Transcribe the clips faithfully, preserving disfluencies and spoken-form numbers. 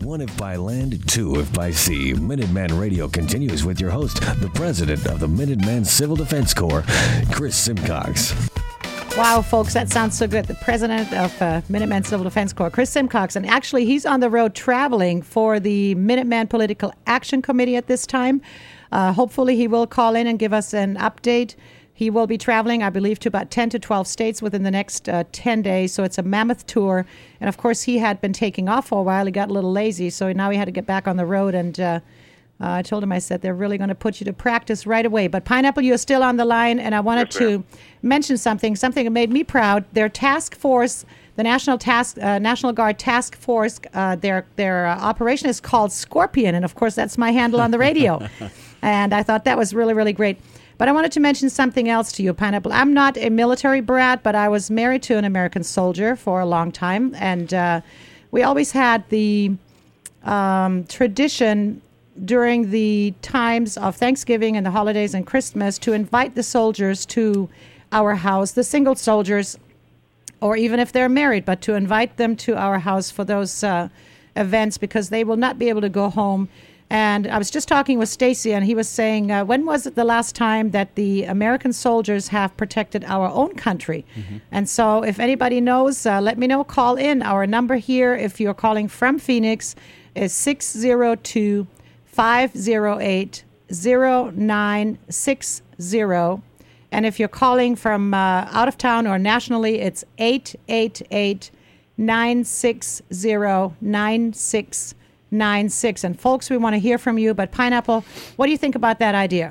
One if by land, two if by sea. Minuteman Radio continues with your host, the president of the Minuteman Civil Defense Corps, Chris Simcox. Wow, folks, that sounds so good. The president of uh, Minuteman Civil Defense Corps, Chris Simcox. And actually, he's on the road traveling for the Minuteman Political Action Committee at this time. Uh, hopefully, he will call in and give us an update. He will be traveling, I believe, to about ten to twelve states within the next uh, ten days. So it's a mammoth tour. And, of course, he had been taking off for a while. He got a little lazy, so now he had to get back on the road. And uh, uh, I told him, I said, they're really going to put you to practice right away. But, Pineapple, you're still on the line, and I wanted yes, to mention something, something that made me proud. Their task force, the National Task uh, National Guard Task Force, uh, their, their uh, operation is called Scorpion. And, of course, that's my handle on the radio. And I thought that was really, really great. But I wanted to mention something else to you, Pineapple. I'm not a military brat, but I was married to an American soldier for a long time. And uh, we always had the um, tradition during the times of Thanksgiving and the holidays and Christmas to invite the soldiers to our house, the single soldiers, or even if they're married, but to invite them to our house for those uh, events because they will not be able to go home. And I was just talking with Stacy, and he was saying, uh, when was it the last time that the American soldiers have protected our own country? Mm-hmm. And so if anybody knows, uh, let me know. Call in. Our number here, if you're calling from Phoenix, is six zero two, five zero eight, zero nine six zero. And if you're calling from uh, out of town or nationally, it's eight eight eight, nine six zero, nine six nine six. And folks, we want to hear from you. But Pineapple, what do you think about that idea?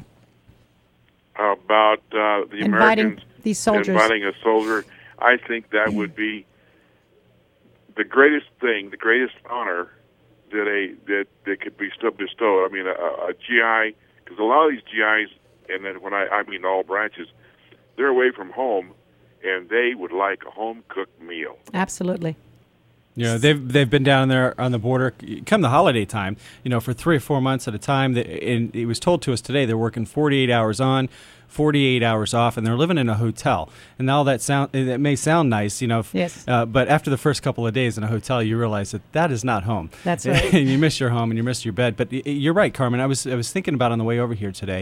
About uh, the inviting Americans these soldiers, inviting a soldier, I think that would be the greatest thing, the greatest honor that a that that could be still bestowed. I mean, a, a G I, because a lot of these G Is, and then when I I mean all branches, they're away from home, and they would like a home cooked meal. Absolutely. You know, they've they've been down there on the border come the holiday time, you know, for three or four months at a time. And it was told to us today they're working forty-eight hours on, forty-eight hours off, and they're living in a hotel. And all that sound it may sound nice, you know, if, yes. uh, but after the first couple of days in a hotel, you realize that that is not home. That's right. And you miss your home and you miss your bed. But you're right, Carmen. I was I was thinking about on the way over here today.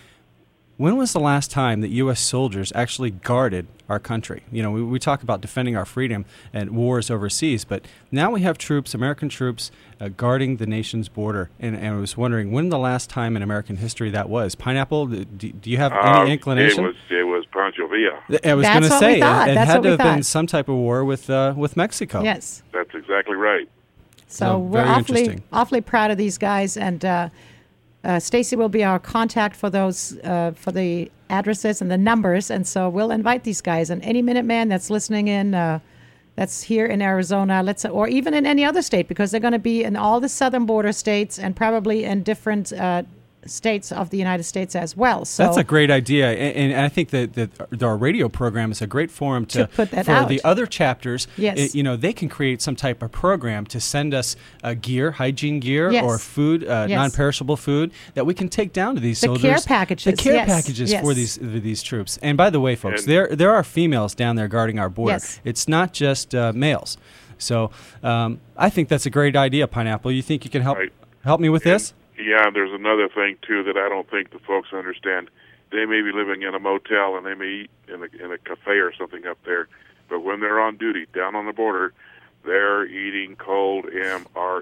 When was the last time that U S soldiers actually guarded our country? You know, we, we talk about defending our freedom and wars overseas, but now we have troops, American troops, uh, guarding the nation's border. And, and I was wondering when the last time in American history that was. Pineapple, do, do you have Uh, any inclination? It was it was Pancho Villa. I was That's going to what say, we thought. it, it That's had what to we have been thought. some type of war with uh, with Mexico. Yes. That's exactly right. So No, we're very awfully interesting. awfully proud of these guys, and uh, uh, Stacy will be our contact for those uh, for the addresses and the numbers, and so we'll invite these guys and any Minuteman that's listening in, uh, that's here in Arizona, let's or even in any other state, because they're going to be in all the southern border states and probably in different uh, states of the United States as well. So that's a great idea, and, and I think that, that our radio program is a great forum to, To put that for out. the other chapters. Yes. it- you know, they can create some type of program to send us uh, gear, hygiene gear, Yes. or food, uh, Yes. non-perishable food that we can take down to these The soldiers. care packages, The care yes, packages yes. for these for these troops. And by the way, folks, And- there there are females down there guarding our border. Yes. It's not just uh, males. So um, I think that's a great idea, Pineapple. You think you can help Right. help me with this? Yeah, there's another thing too that I don't think the folks understand. They may be living in a motel and they may eat in a in a cafe or something up there, but when they're on duty down on the border, they're eating cold M R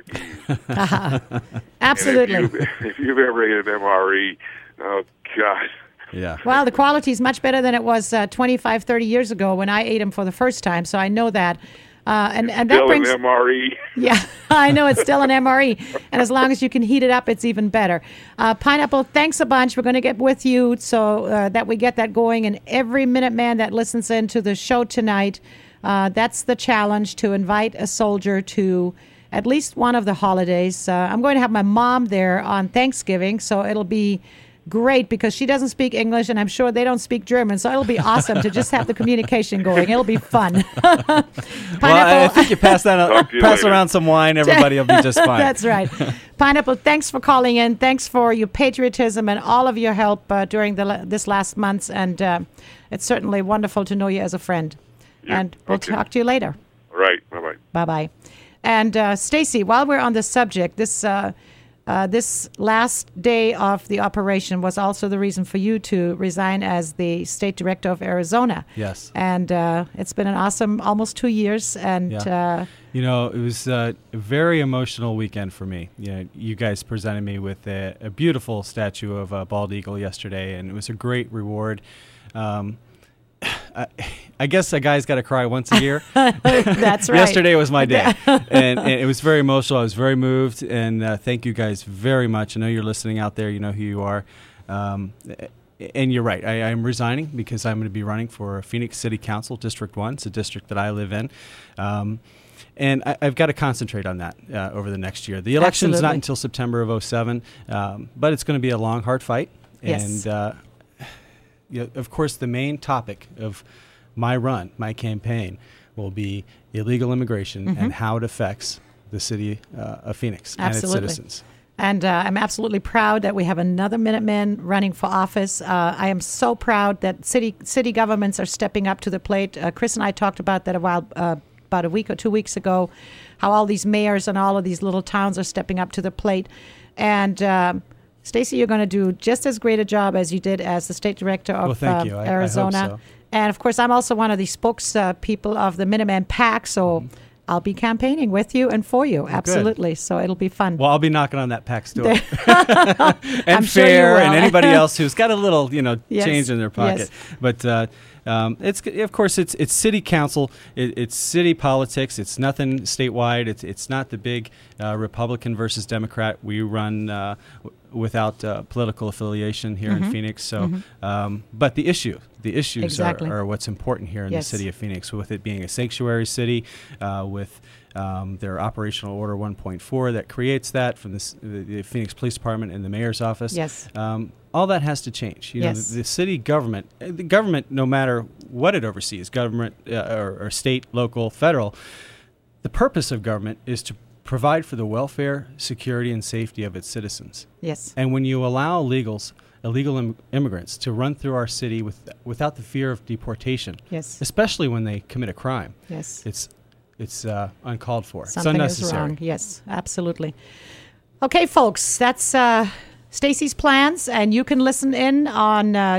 Es. absolutely. And if, you, if you've ever ate an M R E, oh God. Yeah. Well, the quality is much better than it was uh, twenty-five, thirty years ago when I ate them for the first time, so I know that. Uh, and, and that Still brings an M R E. Yeah, I know it's still an M R E, and as long as you can heat it up, it's even better. Uh, Pineapple, thanks a bunch. We're going to get with you so uh, that we get that going, and every Minuteman that listens in to the show tonight, uh, that's the challenge, to invite a soldier to at least one of the holidays. Uh, I'm going to have my mom there on Thanksgiving, so it'll be great because she doesn't speak English, and I'm sure they don't speak German, so it'll be awesome to just have the communication going. It'll be fun. Well, I, I think you pass that Talk to you pass later. around some wine, everybody will be just fine. That's right. Pineapple, thanks for calling in. Thanks for your patriotism and all of your help uh, during the la- this last month, and uh, it's certainly wonderful to know you as a friend. Yeah, And we'll okay. talk to you later. Right. Bye bye. Bye-bye. And uh, Stacy, while we're on the subject, this uh, uh, this last day of the operation was also the reason for you to resign as the state director of Arizona. Yes. And uh, it's been an awesome almost two years. And Yeah. uh, You know, it was uh, a very emotional weekend for me. You know, you guys presented me with a, a beautiful statue of a bald eagle yesterday, and it was a great reward. Um, I, I guess a guy's got to cry once a year. that's right. Yesterday was my day, and, and it was very emotional. I was very moved, and uh, thank you guys very much. I know you're listening out there. You know who you are. Um, And you're right. I, I'm resigning because I'm going to be running for Phoenix City Council, District one. It's a district that I live in. Um, and I, I've got to concentrate on that uh, over the next year. The election's Absolutely. not until September of oh seven, um, but it's going to be a long, hard fight. Yes. And, uh, you know, of course, the main topic of my run, my campaign, will be illegal immigration Mm-hmm. and how it affects the city uh, of Phoenix Absolutely. and its citizens. And uh, I'm absolutely proud that we have another Minuteman running for office. Uh, I am so proud that city city governments are stepping up to the plate. Uh, Chris and I talked about that a while, uh, about a week or two weeks ago, how all these mayors and all of these little towns are stepping up to the plate. And um, Stacy, you're going to do just as great a job as you did as the state director of Well, thank uh, you. I- I hope Arizona. so. And of course, I'm also one of the spokespeople of the Minuteman PAC, so Mm-hmm. I'll be campaigning with you and for you. Absolutely. So it'll be fun. Well, I'll be knocking on that PAC's door. and I'm sure you Fair and will. anybody else who's got a little, you know, Yes, change in their pocket. yes. But uh, um, it's of course it's it's city council, it, it's city politics. It's nothing statewide. It's it's not the big uh, Republican versus Democrat. We run uh, w- without uh, political affiliation here Mm-hmm. in Phoenix. So, um, but the issue, the issues Exactly. are, are what's important here in Yes. the city of Phoenix. With it being a sanctuary city, uh, with um, their operational order one point four that creates that from the, s- the, the Phoenix Police Department and the mayor's office. Yes. Um, all that has to change. You know, Yes. the, the city government, uh, the government, no matter what it oversees, government uh, or, or state, local, federal, the purpose of government is to provide for the welfare, security, and safety of its citizens. Yes. And when you allow illegals, illegal Im- immigrants to run through our city with, without the fear of deportation, Yes. especially when they commit a crime, Yes. it's it's uh, uncalled for. Something it's is unnecessary. wrong. Yes, absolutely. Okay, folks, that's uh, Stacy's plans, and you can listen in on uh,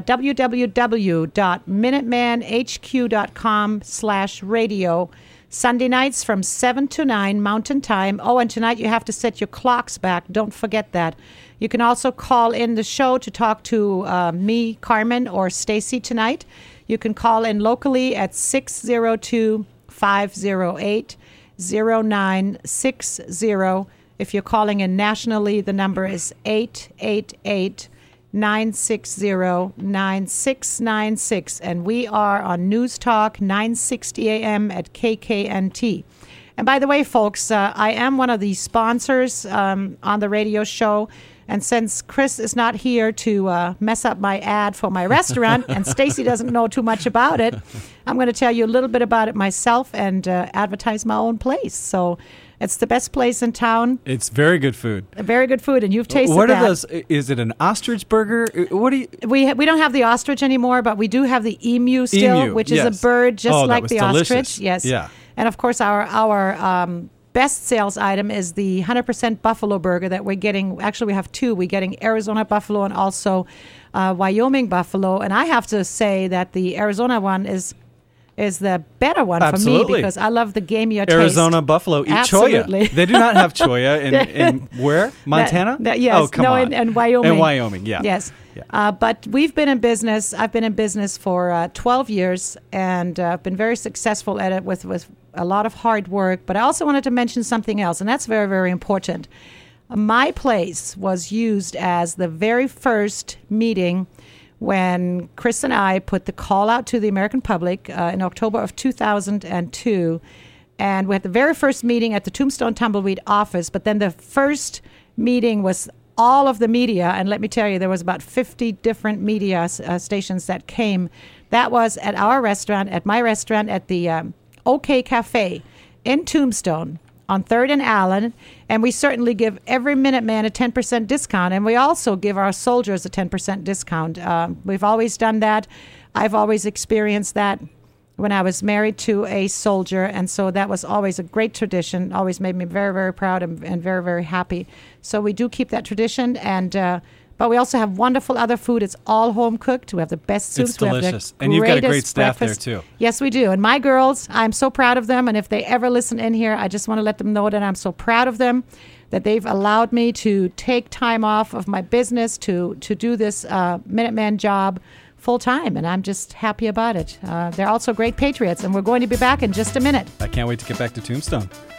www.minutemanhq.com slash radio Sunday nights from seven to nine Mountain Time. Oh, and tonight you have to set your clocks back. Don't forget that. You can also call in the show to talk to uh, me, Carmen, or Stacy tonight. You can call in locally at six oh two, five oh eight, oh nine six oh. If you're calling in nationally, the number is eight eight eight, nine six zero, nine six nine six. And we are on News Talk nine sixty A M at K K N T. And by the way, folks, uh, I am one of the sponsors um, on the radio show. And since Chris is not here to uh, mess up my ad for my restaurant, and Stacy doesn't know too much about it, I'm going to tell you a little bit about it myself and uh, advertise my own place. So it's the best place in town. It's very good food. Very good food, and you've tasted What that. are those? I- Is it an ostrich burger? Uh, What do you? We ha- we don't have the ostrich anymore, but we do have the emu still, Emu, which is yes. a bird just Oh, that like was the delicious. ostrich. Yes. Yeah. And of course, our our um, best sales item is the one hundred percent buffalo burger that we're getting. Actually, we have two. We're getting Arizona buffalo and also uh, Wyoming buffalo. And I have to say that the Arizona one is is the better one for me Absolutely. because I love the gamier taste. Arizona buffalo eat Absolutely. choya. They do not have choya in, in where? Montana? That- that- yes. Oh, come no, on. in, in Wyoming. In Wyoming, yeah. Yes. Yeah. Uh, but we've been in business. I've been in business for uh, twelve years, and uh, I've been very successful at it with, with a lot of hard work. But I also wanted to mention something else, and that's very, very important. My place was used as the very first meeting when Chris and I put the call out to the American public uh, in October of two thousand two. And we had the very first meeting at the Tombstone Tumbleweed office, but then the first meeting was all of the media, and let me tell you, there was about fifty different media uh, stations that came. That was at our restaurant, at my restaurant, at the um, OK Cafe in Tombstone on third and Allen, and we certainly give every Minuteman a ten percent discount, and we also give our soldiers a ten percent discount. Uh, we've always done that. I've always experienced that. when I was married to a soldier, and so that was always a great tradition. Always made me very, very proud and, and very, very happy. So we do keep that tradition, and uh, but we also have wonderful other food. It's all home cooked. We have the best soups. It's we have delicious, the and you've got a great greatest staff breakfast. there too. Yes, we do. And my girls, I'm so proud of them. And if they ever listen in here, I just want to let them know that I'm so proud of them, that they've allowed me to take time off of my business to to do this uh, Minuteman job full time, and I'm just happy about it. Uh, they're also great patriots, and we're going to be back in just a minute. I can't wait to get back to Tombstone.